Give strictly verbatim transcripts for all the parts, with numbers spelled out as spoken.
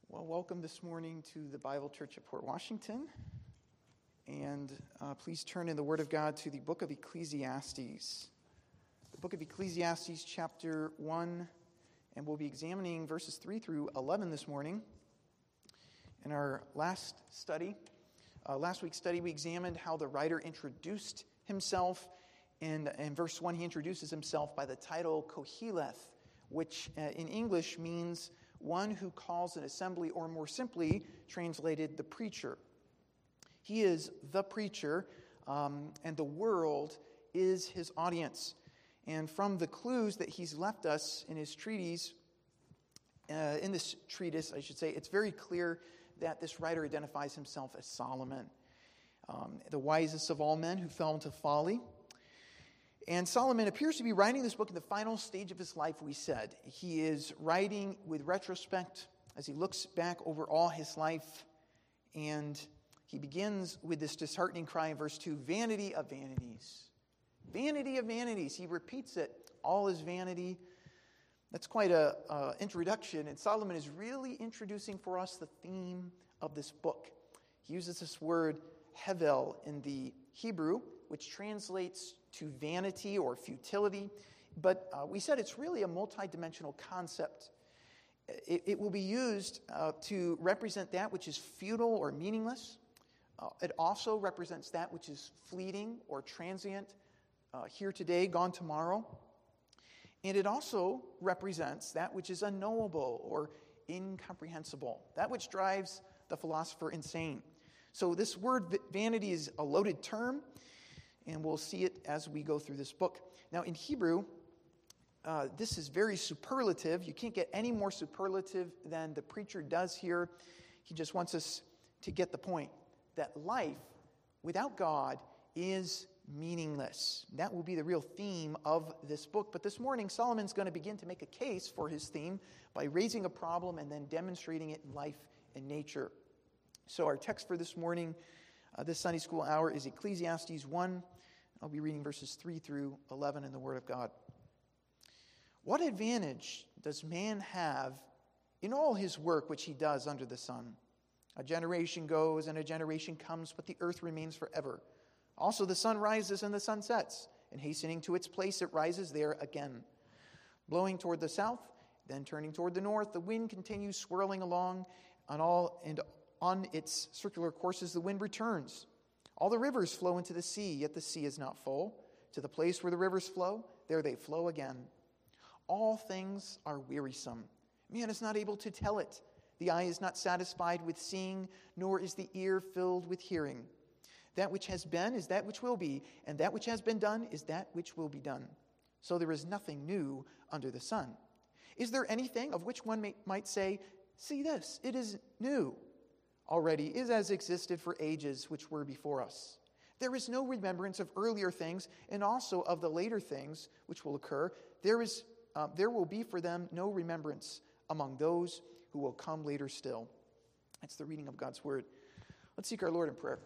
Well, welcome this morning to the Bible Church at Port Washington. And uh, please turn in the Word of God to the book of Ecclesiastes. The book of Ecclesiastes, chapter one, and we'll be examining verses three through eleven this morning. In our last study, uh, last week's study, we examined how the writer introduced himself. And in verse one, he introduces himself by the title Koheleth, which uh, in English means one who calls an assembly, or more simply translated, the preacher. He is the preacher, um, and the world is his audience. And from the clues that he's left us in his treatise, uh, in this treatise, I should say, it's very clear that this writer identifies himself as Solomon, um, the wisest of all men who fell into folly. And Solomon appears to be writing this book in the final stage of his life, we said. He is writing with retrospect as he looks back over all his life. And he begins with this disheartening cry in verse two, vanity of vanities. Vanity of vanities. He repeats it. All is vanity. That's quite an introduction. And Solomon is really introducing for us the theme of this book. He uses this word hevel in the Hebrew, which translates to vanity or futility. But uh, we said it's really a multidimensional concept. It, it will be used uh, to represent that which is futile or meaningless. Uh, it also represents that which is fleeting or transient, uh, here today, gone tomorrow. And it also represents that which is unknowable or incomprehensible, that which drives the philosopher insane. So this word vanity is a loaded term, and we'll see it as we go through this book. Now, in Hebrew, uh, this is very superlative. You can't get any more superlative than the preacher does here. He just wants us to get the point that life without God is meaningless. That will be the real theme of this book. But this morning, Solomon's going to begin to make a case for his theme by raising a problem and then demonstrating it in life and nature. So our text for this morning, uh, this Sunday school hour, is Ecclesiastes one. I'll be reading verses three through eleven in the Word of God. What advantage does man have in all his work which he does under the sun? A generation goes and a generation comes, but the earth remains forever. Also the sun rises and the sun sets, and hastening to its place it rises there again. Blowing toward the south, then turning toward the north, the wind continues swirling along on all and on its circular courses the wind returns. All the rivers flow into the sea, yet the sea is not full. To the place where the rivers flow, there they flow again. All things are wearisome. Man is not able to tell it. The eye is not satisfied with seeing, nor is the ear filled with hearing. That which has been is that which will be, and that which has been done is that which will be done. So there is nothing new under the sun. Is there anything of which one may, might say, see this, it is new? Already is as existed for ages which were before us. There is no remembrance of earlier things, and also of the later things which will occur. There is, uh, there will be for them no remembrance among those who will come later still. That's the reading of God's word. Let's seek our Lord in prayer.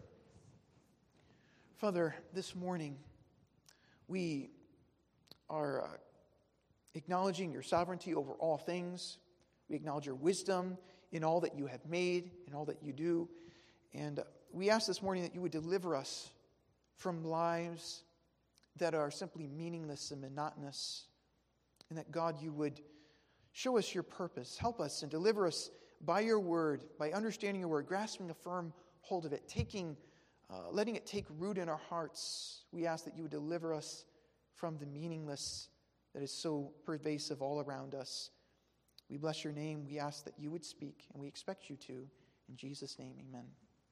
Father, this morning we are uh, acknowledging your sovereignty over all things. We acknowledge your wisdom in all that you have made, in all that you do. And we ask this morning that you would deliver us from lives that are simply meaningless and monotonous. And that, God, you would show us your purpose. Help us and deliver us by your word, by understanding your word, grasping a firm hold of it, taking, uh, letting it take root in our hearts. We ask that you would deliver us from the meaningless that is so pervasive all around us. We bless your name. We ask that you would speak, and we expect you to. In Jesus' name, amen.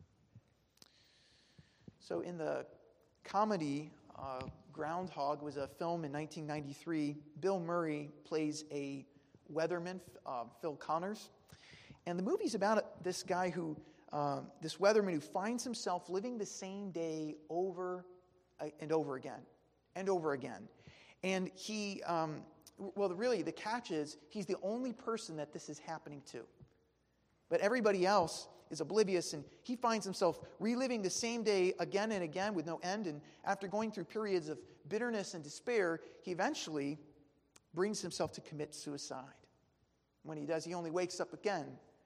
So in the comedy uh, Groundhog was a film in nineteen ninety-three. Bill Murray plays a weatherman, uh, Phil Connors. And the movie's about this guy who, um, this weatherman who finds himself living the same day over and over again, and over again. And he... Um, Well, really, the catch is he's the only person that this is happening to. But everybody else is oblivious, and he finds himself reliving the same day again and again with no end. And after going through periods of bitterness and despair, he eventually brings himself to commit suicide. When he does, he only wakes up again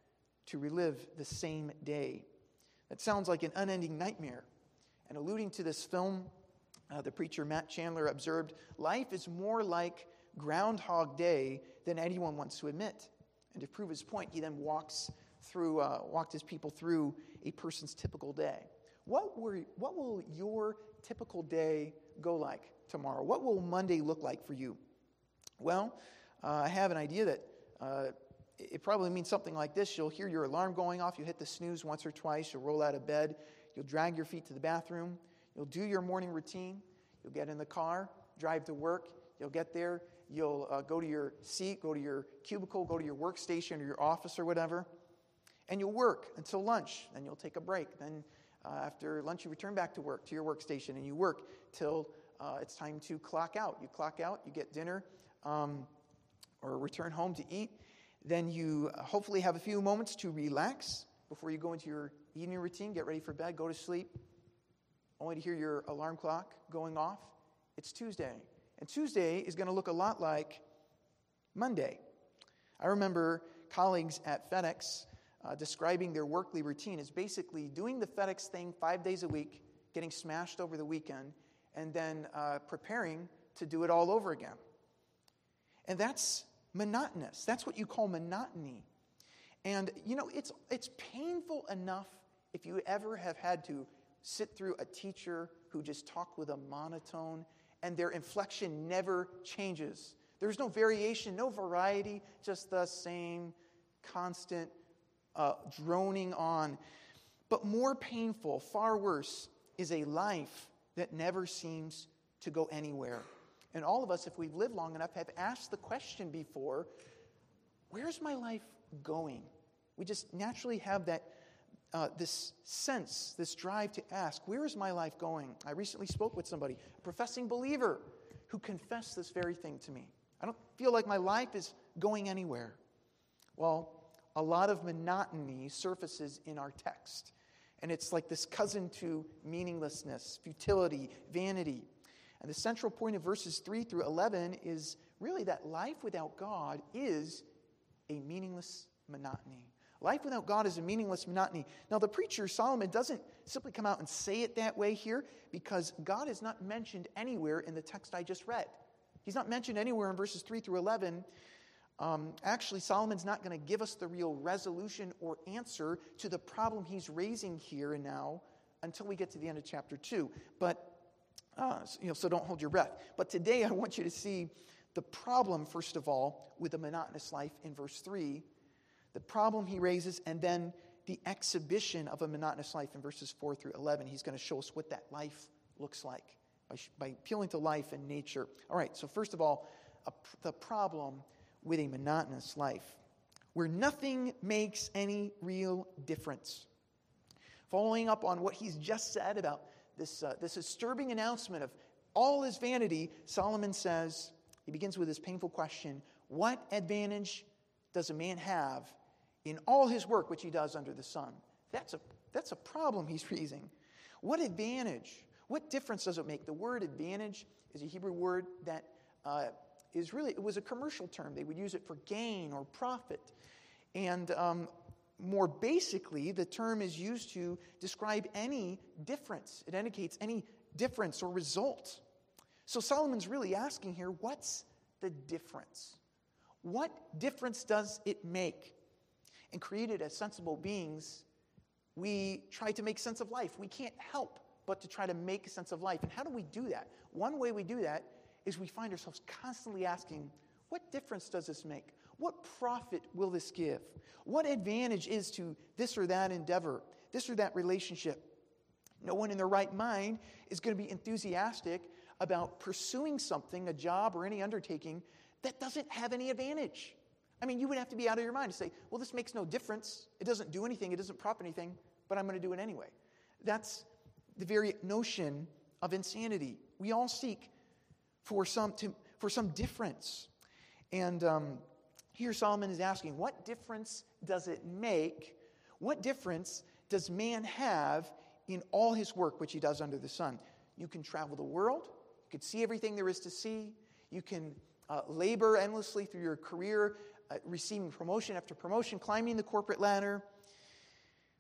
to relive the same day. That sounds like an unending nightmare. And alluding to this film, uh, the preacher Matt Chandler observed, life is more like Groundhog Day than anyone wants to admit. And to prove his point, he then walks through, uh, walked his people through a person's typical day. What were, what will your typical day go like tomorrow? What will Monday look like for you? Well, uh, I have an idea that uh, it probably means something like this. You'll hear your alarm going off. You hit the snooze once or twice. You'll roll out of bed. You'll drag your feet to the bathroom. You'll do your morning routine. You'll get in the car, drive to work. You'll get there. You'll uh, go to your seat, go to your cubicle, go to your workstation or your office or whatever. And you'll work until lunch. Then you'll take a break. Then uh, after lunch, you return back to work, to your workstation, and you work till uh, it's time to clock out. You clock out, you get dinner, um, or return home to eat. Then you hopefully have a few moments to relax before you go into your evening routine, get ready for bed, go to sleep, only to hear your alarm clock going off. It's Tuesday. And Tuesday is going to look a lot like Monday. I remember colleagues at FedEx uh, describing their workly routine as basically doing the FedEx thing five days a week, getting smashed over the weekend, and then uh, preparing to do it all over again. And that's monotonous. That's what you call monotony. And, you know, it's it's painful enough if you ever have had to sit through a teacher who just talked with a monotone and their inflection never changes. There's no variation, no variety, just the same constant uh, droning on. But more painful, far worse, is a life that never seems to go anywhere. And all of us, if we've lived long enough, have asked the question before, where's my life going? We just naturally have that uh, this sense, this drive to ask, where is my life going? I recently spoke with somebody, a professing believer, who confessed this very thing to me. I don't feel like my life is going anywhere. Well, a lot of monotony surfaces in our text. And it's like this cousin to meaninglessness, futility, vanity. And the central point of verses three through eleven is really that life without God is a meaningless monotony. Life without God is a meaningless monotony. Now, the preacher, Solomon, doesn't simply come out and say it that way here because God is not mentioned anywhere in the text I just read. He's not mentioned anywhere in verses three through eleven. Um, actually, Solomon's not going to give us the real resolution or answer to the problem he's raising here and now until we get to the end of chapter two. But Uh, so, you know, so don't hold your breath. But today I want you to see the problem, first of all, with a monotonous life in verse three, the problem he raises, and then the exhibition of a monotonous life in verses four through eleven. He's going to show us what that life looks like by, by appealing to life and nature. All right, so first of all, a, the problem with a monotonous life, where nothing makes any real difference. Following up on what he's just said about This, uh, this disturbing announcement of all his vanity, Solomon says, he begins with this painful question, what advantage does a man have in all his work which he does under the sun? That's a, that's a problem he's raising. What advantage? What difference does it make? The word advantage is a Hebrew word that uh, is really, it was a commercial term. They would use it for gain or profit. And um, more basically, the term is used to describe any difference. It indicates any difference or result. So Solomon's really asking here, what's the difference? What difference does it make? And created as sensible beings, we try to make sense of life. We can't help but to try to make sense of life. And how do we do that? One way we do that is we find ourselves constantly asking, what difference does this make? What profit will this give? What advantage is to this or that endeavor, this or that relationship? No one in their right mind is going to be enthusiastic about pursuing something, a job or any undertaking, that doesn't have any advantage. I mean, you would have to be out of your mind to say, well, this makes no difference. It doesn't do anything. It doesn't profit anything, but I'm going to do it anyway. That's the very notion of insanity. We all seek for some, to, for some difference. And um, here Solomon is asking, what difference does it make? What difference does man have in all his work which he does under the sun? You can travel the world. You can see everything there is to see. You can uh, labor endlessly through your career, uh, receiving promotion after promotion, climbing the corporate ladder.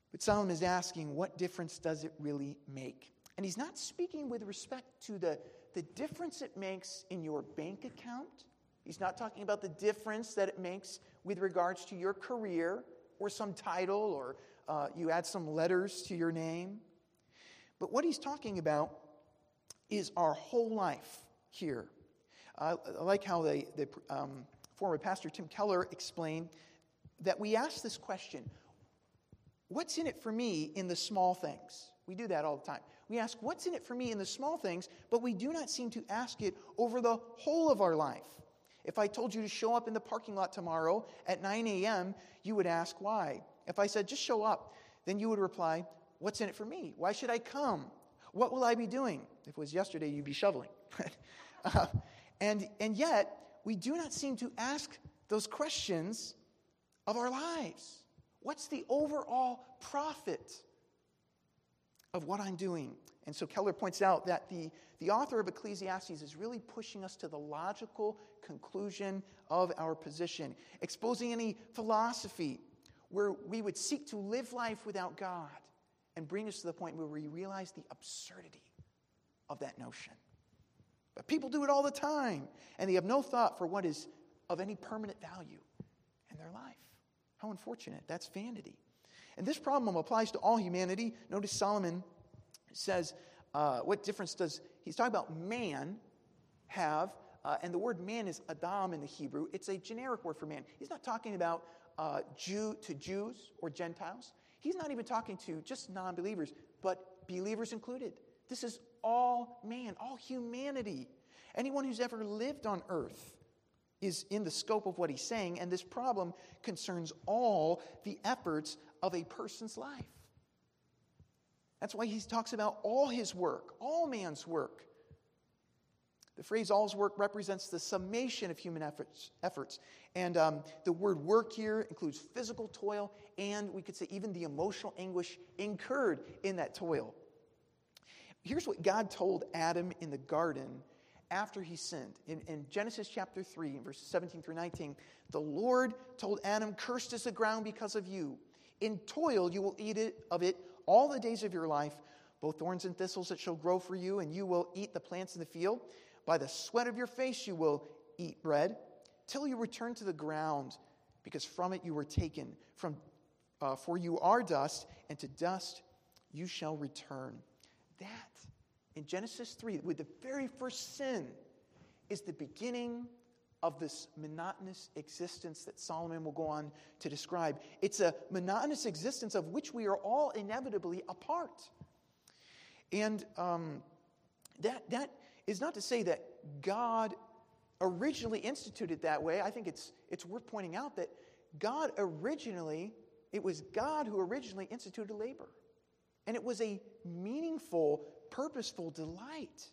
But Solomon is asking, what difference does it really make? And he's not speaking with respect to the, the difference it makes in your bank account. He's not talking about the difference that it makes with regards to your career or some title or uh, you add some letters to your name. But what he's talking about is our whole life here. Uh, I like how the, the um, former pastor Tim Keller explained that we ask this question, what's in it for me in the small things? We do that all the time. We ask, what's in it for me in the small things, but we do not seem to ask it over the whole of our life. If I told you to show up in the parking lot tomorrow at nine a.m., you would ask why. If I said, just show up, then you would reply, what's in it for me? Why should I come? What will I be doing? If it was yesterday, you'd be shoveling. uh, and, and yet, we do not seem to ask those questions of our lives. What's the overall profit of what I'm doing? And so Keller points out that the, the author of Ecclesiastes is really pushing us to the logical conclusion of our position, exposing any philosophy where we would seek to live life without God and bring us to the point where we realize the absurdity of that notion. But people do it all the time, and they have no thought for what is of any permanent value in their life. How unfortunate. That's vanity. And this problem applies to all humanity. Notice Solomon says, uh, what difference does, he's talking about man have, uh, and the word man is Adam in the Hebrew. It's a generic word for man. He's not talking about uh, Jew to Jews or Gentiles. He's not even talking to just non-believers, but believers included. This is all man, all humanity. Anyone who's ever lived on earth is in the scope of what he's saying, and this problem concerns all the efforts of a person's life. That's why he talks about all his work, all man's work. The phrase all's work represents the summation of human efforts. efforts. And um, the word work here includes physical toil, and we could say even the emotional anguish incurred in that toil. Here's what God told Adam in the garden after he sinned. In, in Genesis chapter three, verses seventeen through nineteen, the Lord told Adam, cursed is the ground because of you. In toil you will eat it, of it all the days of your life, both thorns and thistles it shall grow for you, and you will eat the plants in the field. By the sweat of your face you will eat bread, till you return to the ground, because from it you were taken. From, uh, for you are dust, and to dust you shall return. That, in Genesis three, with the very first sin, is the beginning of this monotonous existence that Solomon will go on to describe. It's a monotonous existence of which we are all inevitably a part. And um, that that is not to say that God originally instituted that way. I think it's it's worth pointing out that God originally, it was God who originally instituted labor. And it was a meaningful, purposeful delight.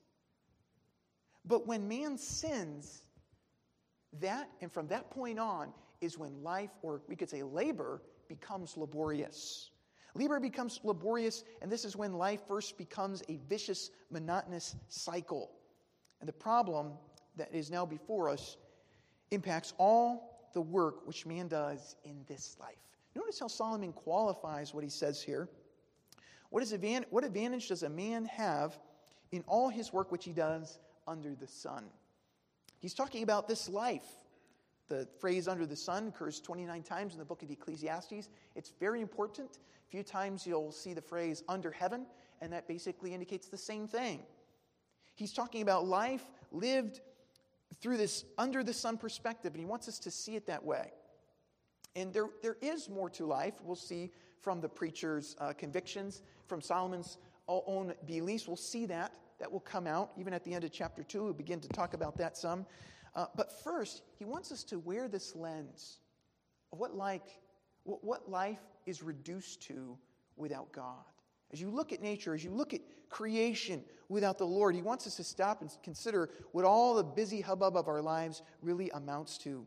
But when man sins, that, and from that point on, is when life, or we could say labor, becomes laborious. Labor becomes laborious, and this is when life first becomes a vicious, monotonous cycle. And the problem that is now before us impacts all the work which man does in this life. Notice how Solomon qualifies what he says here. What, is advan- what advantage does a man have in all his work which he does under the sun? He's talking about this life. The phrase under the sun occurs twenty-nine times in the book of Ecclesiastes. It's very important. A few times you'll see the phrase under heaven, and that basically indicates the same thing. He's talking about life lived through this under the sun perspective, and he wants us to see it that way. And there, there is more to life. We'll see from the preacher's uh, convictions, from Solomon's own beliefs. We'll see that. That will come out. Even at the end of chapter two, we'll begin to talk about that some. Uh, but first, he wants us to wear this lens of what, like, what life is reduced to without God. As you look at nature, as you look at creation without the Lord, he wants us to stop and consider what all the busy hubbub of our lives really amounts to.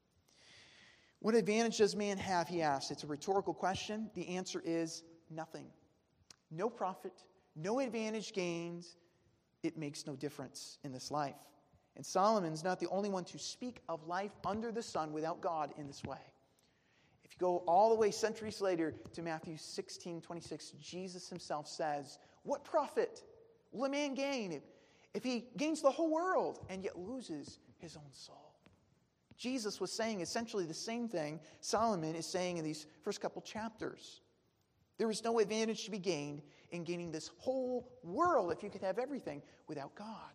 What advantage does man have, he asks. It's a rhetorical question. The answer is nothing. No profit, no advantage gained. It makes no difference in this life. And Solomon's not the only one to speak of life under the sun without God in this way. If you If you go all the way centuries later to Matthew sixteen twenty-six, Jesus himself says, what profit will a man gain if, if he gains the whole world and yet loses his own soul? Jesus was saying essentially the same thing Solomon is saying in these first couple chapters. There is no advantage to be gained in gaining this whole world if you could have everything without God.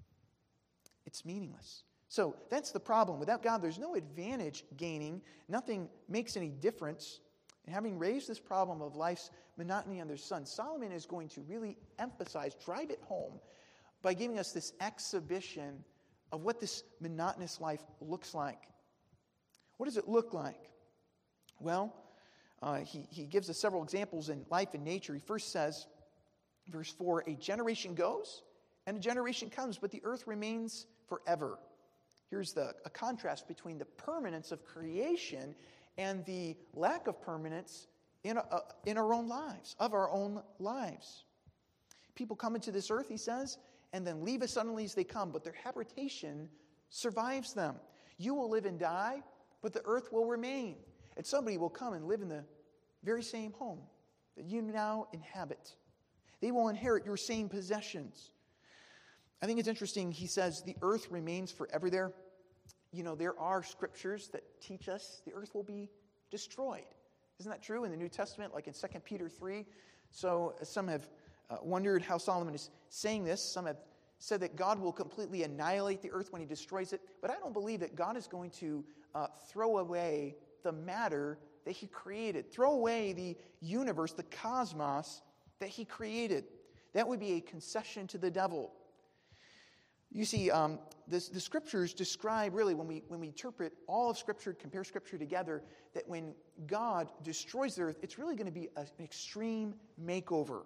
It's meaningless. So that's the problem. Without God, there's no advantage gaining. Nothing makes any difference. And having raised this problem of life's monotony under the sun, Solomon is going to really emphasize, drive it home, by giving us this exhibition of what this monotonous life looks like. What does it look like? Well, uh, he, he gives us several examples in life and nature. He first says, verse four, a generation goes and a generation comes, but the earth remains forever. Here's the, a contrast between the permanence of creation and the lack of permanence in, a, uh, in our own lives, of our own lives. People come into this earth, he says, and then leave as suddenly as they come, but their habitation survives them. You will live and die, but the earth will remain. And somebody will come and live in the very same home that you now inhabit. They will inherit your same possessions. I think it's interesting, he says the earth remains forever there. You know, there are scriptures that teach us the earth will be destroyed. Isn't that true in the New Testament, like in Second Peter three? So some have uh, wondered how Solomon is saying this. Some have said that God will completely annihilate the earth when he destroys it. But I don't believe that God is going to uh, throw away the matter that he created. Throw away the universe, the cosmos that he created. That would be a concession to the devil. You see, um, this, the Scriptures describe, really, when we, when we interpret all of Scripture, compare Scripture together, that when God destroys the earth, it's really going to be a, an extreme makeover.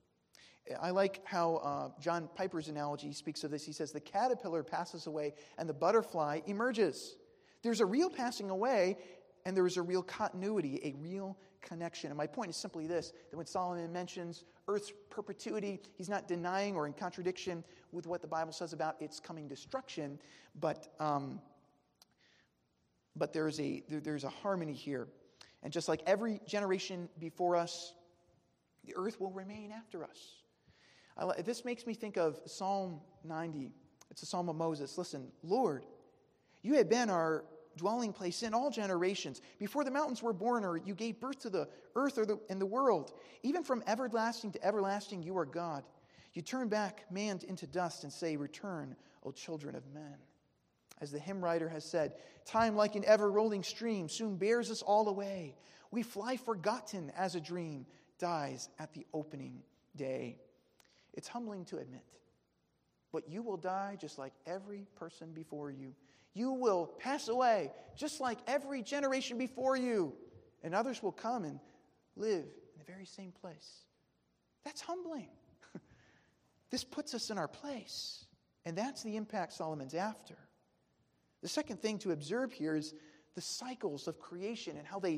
I like how uh, John Piper's analogy speaks of this. He says, the caterpillar passes away and the butterfly emerges. There's a real passing away and there is a real continuity, a real connection. And my point is simply this, that when Solomon mentions earth's perpetuity, he's not denying or in contradiction with what the Bible says about its coming destruction, but um, but there's a there, there's a harmony here. And just like every generation before us, the earth will remain after us. I, this makes me think of Psalm ninety. It's a psalm of Moses. Listen, Lord, you have been our dwelling place in all generations. Before the mountains were born, or you gave birth to the earth or the, and the world. Even from everlasting to everlasting, you are God. You turn back man into dust and say, return, O children of men. As the hymn writer has said, time like an ever-rolling stream soon bears us all away. We fly forgotten as a dream dies at the opening day. It's humbling to admit, but you will die just like every person before you. You will pass away just like every generation before you. And others will come and live in the very same place. That's humbling. This puts us in our place. And that's the impact Solomon's after. The second thing to observe here is the cycles of creation and how they,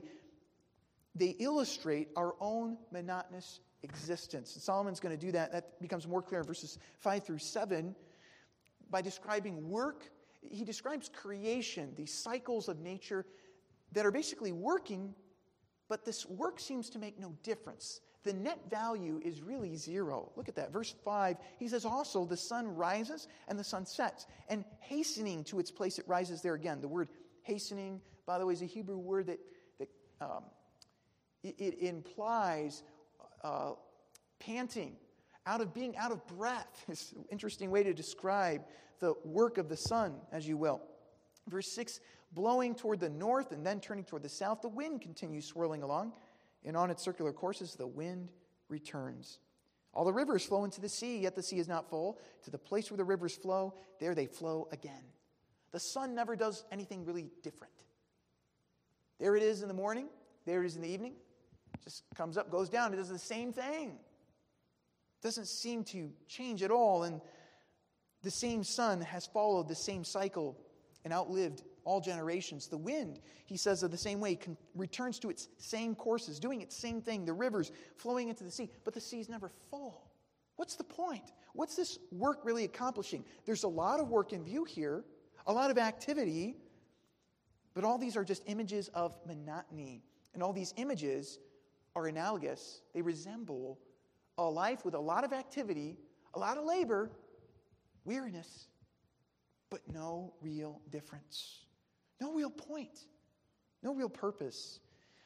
they illustrate our own monotonous existence. And Solomon's going to do that. That becomes more clear in verses five through seven by describing work. He describes creation, these cycles of nature that are basically working, but this work seems to make no difference. The net value is really zero. Look at that. Verse five, he says, also the sun rises and the sun sets, and hastening to its place it rises there again. The word hastening, by the way, is a Hebrew word that, that um, it, it implies uh, panting, out of being out of breath. It's an interesting way to describe the work of the sun, as you will. Verse six, blowing toward the north and then turning toward the south, the wind continues swirling along, and on its circular courses the wind returns. All the rivers flow into the sea, yet the sea is not full. To the place where the rivers flow, there they flow again. The sun never does anything really different. There it is in the morning, there it is in the evening. It just comes up, goes down, it does the same thing. Doesn't seem to change at all, and the same sun has followed the same cycle and outlived all generations. The wind, he says, of the same way, con- returns to its same courses, doing its same thing. The rivers flowing into the sea, but the sea is never full. What's the point? What's this work really accomplishing? There's a lot of work in view here, a lot of activity, but all these are just images of monotony And all these images are analogous. They resemble a life with a lot of activity, a lot of labor, weariness, but no real difference. No real point. No real purpose.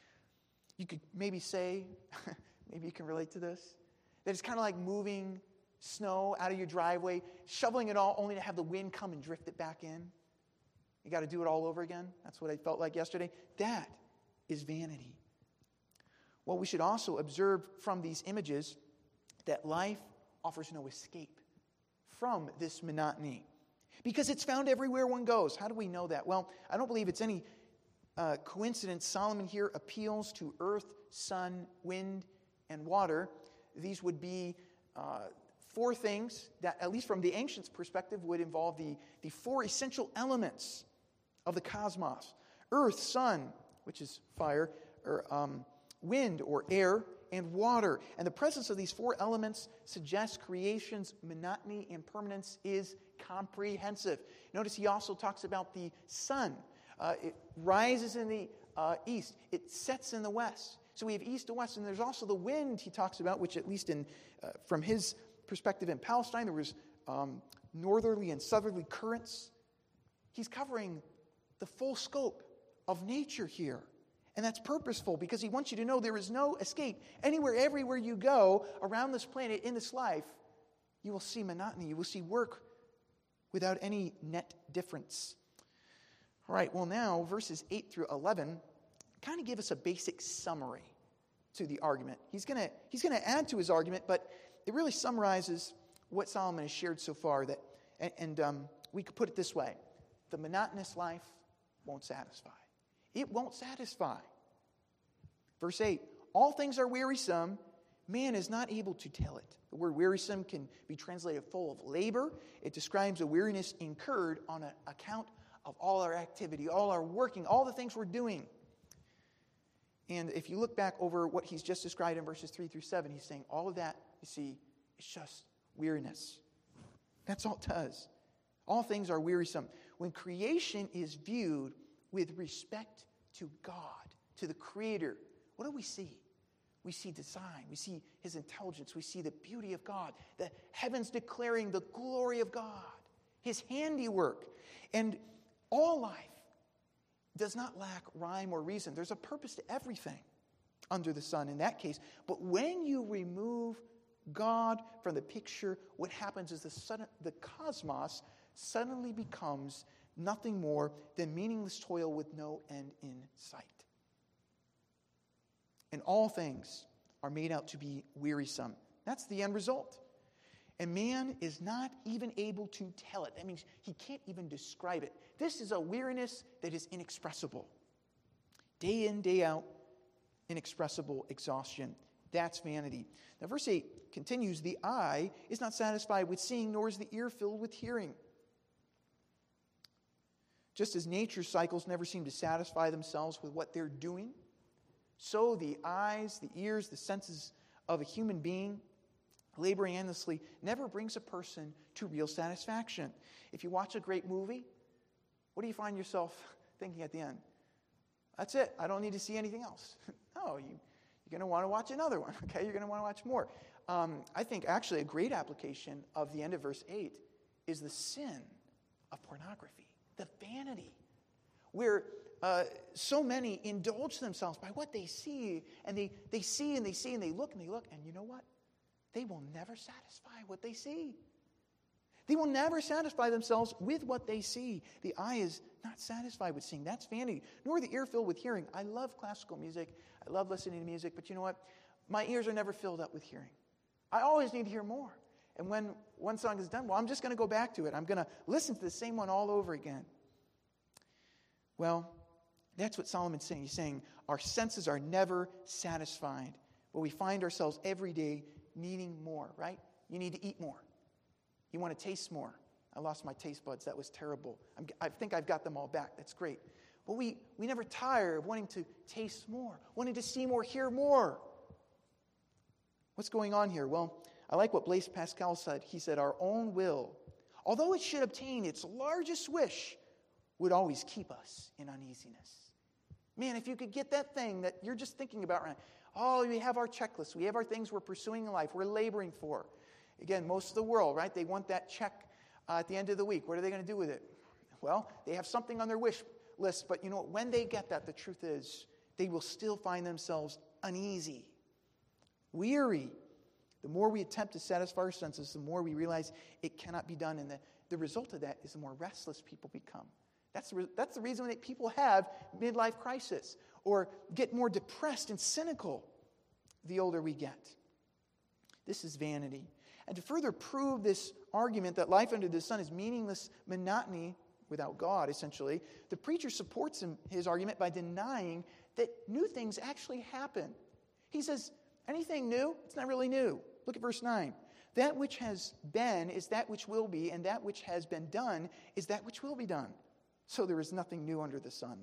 You could maybe say, maybe you can relate to this, that it's kind of like moving snow out of your driveway, shoveling it all only to have the wind come and drift it back in. You got to do it all over again. That's what I felt like yesterday. That is vanity. Well, we should also observe from these images that life offers no escape from this monotony, because it's found everywhere one goes. How do we know that? Well, I don't believe it's any uh, coincidence Solomon here appeals to earth, sun, wind, and water. These would be uh, four things that, at least from the ancients' perspective, would involve the, the four essential elements of the cosmos. Earth, sun, which is fire, or um, wind or air, and water. And the presence of these four elements suggests creation's monotony and permanence is comprehensive. Notice he also talks about the sun. Uh, it rises in the uh, east. It sets in the west. So we have east and west. And there's also the wind he talks about, which at least in uh, from his perspective in Palestine, there was um, northerly and southerly currents. He's covering the full scope of nature here. And that's purposeful because he wants you to know there is no escape. Anywhere, everywhere you go around this planet, in this life, you will see monotony. You will see work without any net difference. All right, well now, verses eight through eleven kind of give us a basic summary to the argument. He's going to he's going to add to his argument, but it really summarizes what Solomon has shared so far. That, and, and um, we could put it this way. The monotonous life won't satisfy. It won't satisfy. Verse eight, all things are wearisome. Man is not able to tell it. The word wearisome can be translated full of labor. It describes a weariness incurred on an account of all our activity, all our working, all the things we're doing. And if you look back over what he's just described in verses three through seven, he's saying all of that, you see, is just weariness. That's all it does. All things are wearisome. When creation is viewed with respect to God, to the Creator, what do we see? We see design. We see His intelligence. We see the beauty of God. The heavens declaring the glory of God. His handiwork. And all life does not lack rhyme or reason. There's a purpose to everything under the sun in that case. But when you remove God from the picture, what happens is the, sudden, the cosmos suddenly becomes nothing more than meaningless toil with no end in sight. And all things are made out to be wearisome. That's the end result. And man is not even able to tell it. That means he can't even describe it. This is a weariness that is inexpressible. Day in, day out, inexpressible exhaustion. That's vanity. Now, verse eight continues, the eye is not satisfied with seeing, nor is the ear filled with hearing. Just as nature's cycles never seem to satisfy themselves with what they're doing, so the eyes, the ears, the senses of a human being, laboring endlessly, never brings a person to real satisfaction. If you watch a great movie, what do you find yourself thinking at the end? That's it. I don't need to see anything else. No, you, you're going to want to watch another one, okay? You're going to want to watch more. Um, I think actually a great application of the end of verse eight is the sin of pornography, the vanity, where uh, so many indulge themselves by what they see, and they, they see and they see and they look and they look, and you know what? They will never satisfy what they see. They will never satisfy themselves with what they see. The eye is not satisfied with seeing. That's vanity. Nor the ear filled with hearing. I love classical music. I love listening to music. But you know what? My ears are never filled up with hearing. I always need to hear more. And when one song is done, well, I'm just going to go back to it. I'm going to listen to the same one all over again. Well, that's what Solomon's saying. He's saying our senses are never satisfied. But we find ourselves every day needing more, right? You need to eat more. You want to taste more. I lost my taste buds. That was terrible. I'm, I think I've got them all back. That's great. But we, we never tire of wanting to taste more, wanting to see more, hear more. What's going on here? Well, I like what Blaise Pascal said. He said, our own will, although it should obtain its largest wish, would always keep us in uneasiness. Man, if you could get that thing that you're just thinking about right now. Oh, we have our checklist. We have our things we're pursuing in life. We're laboring for. Again, most of the world, right? They want that check uh, at the end of the week. What are they going to do with it? Well, they have something on their wish list. But you know what? When they get that, the truth is, they will still find themselves uneasy, weary. The more we attempt to satisfy our senses, the more we realize it cannot be done. And the, the result of that is the more restless people become. That's the, that's the reason that people have midlife crisis or get more depressed and cynical the older we get. This is vanity. And to further prove this argument that life under the sun is meaningless monotony without God, essentially, the preacher supports him, his argument by denying that new things actually happen. He says, anything new? It's not really new. Look at verse nine. That which has been is that which will be, and that which has been done is that which will be done. So there is nothing new under the sun.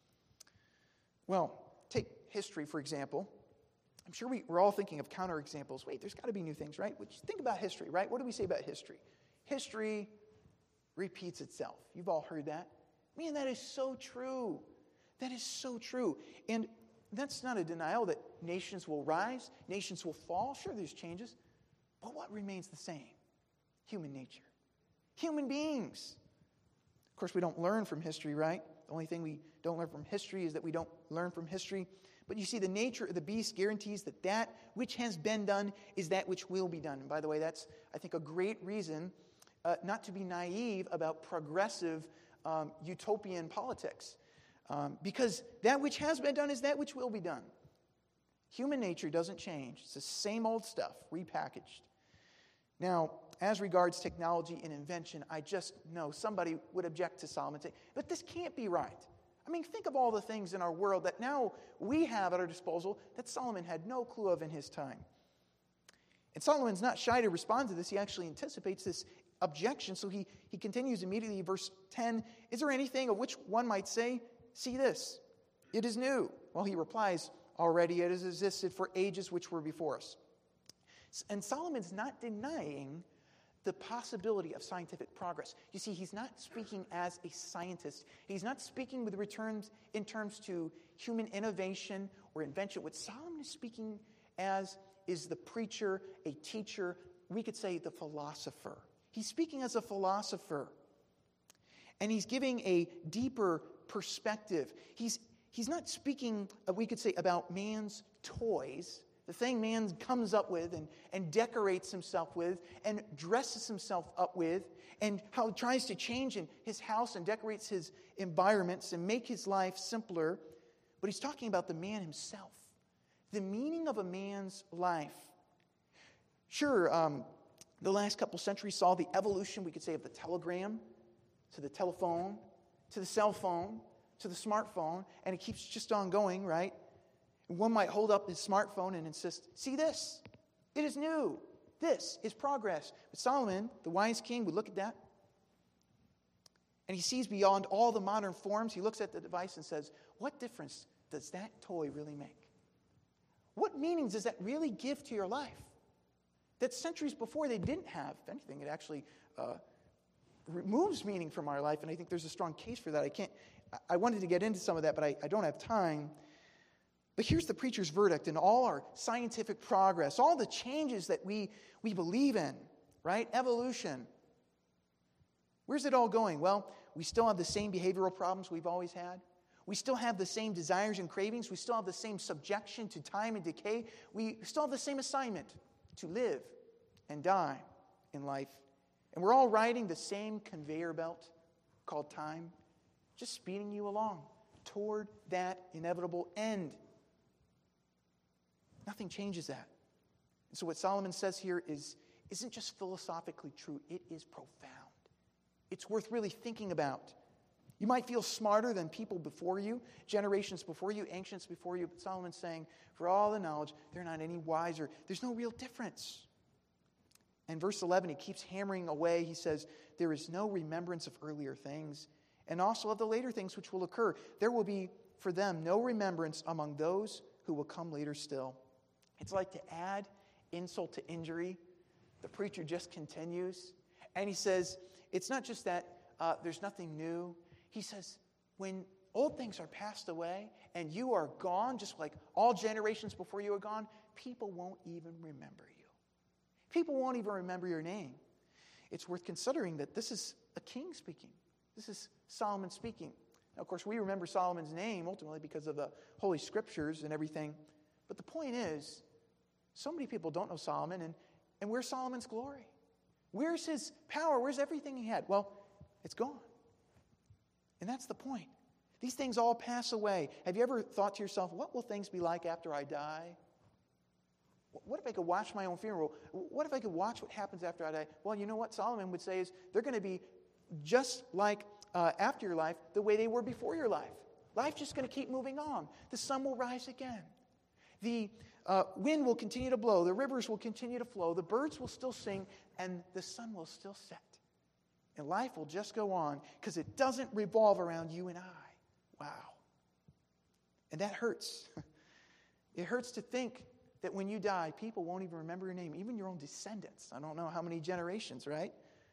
Well, take history, for example. I'm sure we, we're all thinking of counterexamples. Wait, there's got to be new things, right? Which, think about history, right? What do we say about history? History repeats itself. You've all heard that. Man, that is so true. That is so true. And that's not a denial that nations will rise, nations will fall. Sure, there's changes. But what remains the same? Human nature. Human beings. Of course, we don't learn from history, right? The only thing we don't learn from history is that we don't learn from history. But you see, the nature of the beast guarantees that that which has been done is that which will be done. And by the way, that's, I think, a great reason uh, not to be naive about progressive um, utopian politics. Um, because that which has been done is that which will be done. Human nature doesn't change. It's the same old stuff, repackaged. Now, as regards technology and invention, I just know somebody would object to Solomon saying, but this can't be right. I mean, think of all the things in our world that now we have at our disposal that Solomon had no clue of in his time. And Solomon's not shy to respond to this. He actually anticipates this objection. So he, he continues immediately, verse ten, is there anything of which one might say, see this, it is new? Well, he replies, already it has existed for ages which were before us. And Solomon's not denying the possibility of scientific progress. You see, he's not speaking as a scientist. He's not speaking with returns in terms to human innovation or invention. What Solomon is speaking as is the preacher, a teacher, we could say the philosopher. He's speaking as a philosopher. And he's giving a deeper perspective. He's, he's not speaking, uh, we could say, about man's toys, the thing man comes up with and, and decorates himself with and dresses himself up with, and how he tries to change in his house and decorates his environments and make his life simpler. But he's talking about the man himself, the meaning of a man's life. Sure, um, the last couple centuries saw the evolution, we could say, of the telegram to the telephone, to the cell phone, to the smartphone, and it keeps just on going, right? One might hold up his smartphone and insist, see this, it is new. This is progress. But Solomon, the wise king, would look at that, and he sees beyond all the modern forms. He looks at the device and says, what difference does that toy really make? What meaning does that really give to your life that centuries before they didn't have? If anything, it actually uh, removes meaning from our life, and I think there's a strong case for that. I can't. I wanted to get into some of that, but I, I don't have time. But here's the preacher's verdict in all our scientific progress, all the changes that we, we believe in, right? Evolution. Where's it all going? Well, we still have the same behavioral problems we've always had. We still have the same desires and cravings. We still have the same subjection to time and decay. We still have the same assignment to live and die in life. And we're all riding the same conveyor belt called time, just speeding you along toward that inevitable end. Nothing changes that. And so what Solomon says here is, isn't just philosophically true, it is profound. It's worth really thinking about. You might feel smarter than people before you, generations before you, ancients before you, but Solomon's saying, for all the knowledge, they're not any wiser. There's no real difference. And verse eleven, he keeps hammering away. He says, there is no remembrance of earlier things, and also of the later things which will occur. There will be, for them, no remembrance among those who will come later still. It's like to add insult to injury. The preacher just continues. And he says, it's not just that uh, there's nothing new. He says, when old things are passed away, and you are gone, just like all generations before you are gone, people won't even remember you. People won't even remember your name. It's worth considering that this is a king speaking. This is Solomon speaking. Now, of course, we remember Solomon's name ultimately because of the Holy Scriptures and everything. But the point is, so many people don't know Solomon, and, and where's Solomon's glory? Where's his power? Where's everything he had? Well, it's gone. And that's the point. These things all pass away. Have you ever thought to yourself, what will things be like after I die? What if I could watch my own funeral? What if I could watch what happens after I die? Well, you know what Solomon would say is they're going to be just like uh, after your life the way they were before your life. Life's just going to keep moving on. The sun will rise again. The uh, wind will continue to blow. The rivers will continue to flow. The birds will still sing. And the sun will still set. And life will just go on because it doesn't revolve around you and I. Wow. And that hurts. It hurts to think that when you die, people won't even remember your name, even your own descendants. I don't know how many generations, right?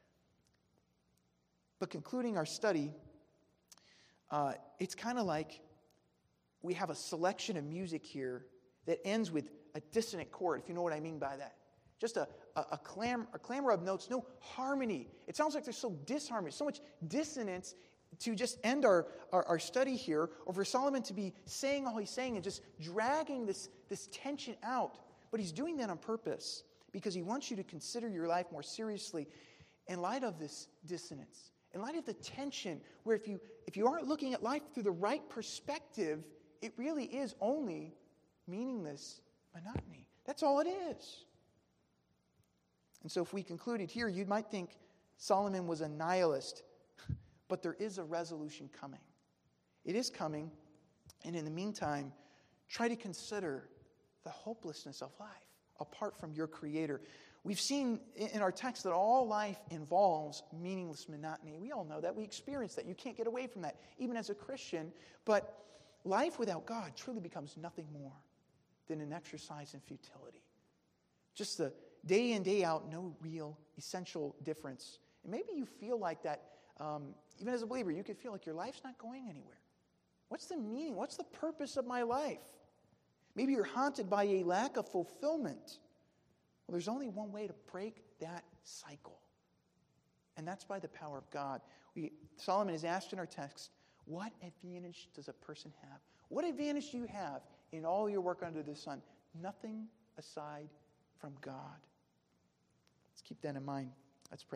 But concluding our study, uh, it's kind of like we have a selection of music here that ends with a dissonant chord, if you know what I mean by that. Just a, a, a, clam, a clamor of notes, no harmony. It sounds like there's so disharmony, so much dissonance to just end our, our, our study here, or for Solomon to be saying all he's saying and just dragging this, this tension out. But he's doing that on purpose because he wants you to consider your life more seriously in light of this dissonance, in light of the tension where if you, if you aren't looking at life through the right perspective, it really is only meaningless monotony. That's all it is. And so if we concluded here, you might think Solomon was a nihilist, but there is a resolution coming. It is coming, and in the meantime, try to consider the hopelessness of life apart from your Creator. We've seen in our text that all life involves meaningless monotony. We all know that. We experience that. You can't get away from that, even as a Christian. But life without God truly becomes nothing more than an exercise in futility. Just the day in, day out, no real essential difference. And maybe you feel like that, um, even as a believer, you could feel like your life's not going anywhere. What's the meaning? What's the purpose of my life? Maybe you're haunted by a lack of fulfillment. Well, there's only one way to break that cycle, and that's by the power of God. We, Solomon is asked in our text, what advantage does a person have? What advantage do you have in all your work under the sun? Nothing aside from God. Let's keep that in mind. Let's pray.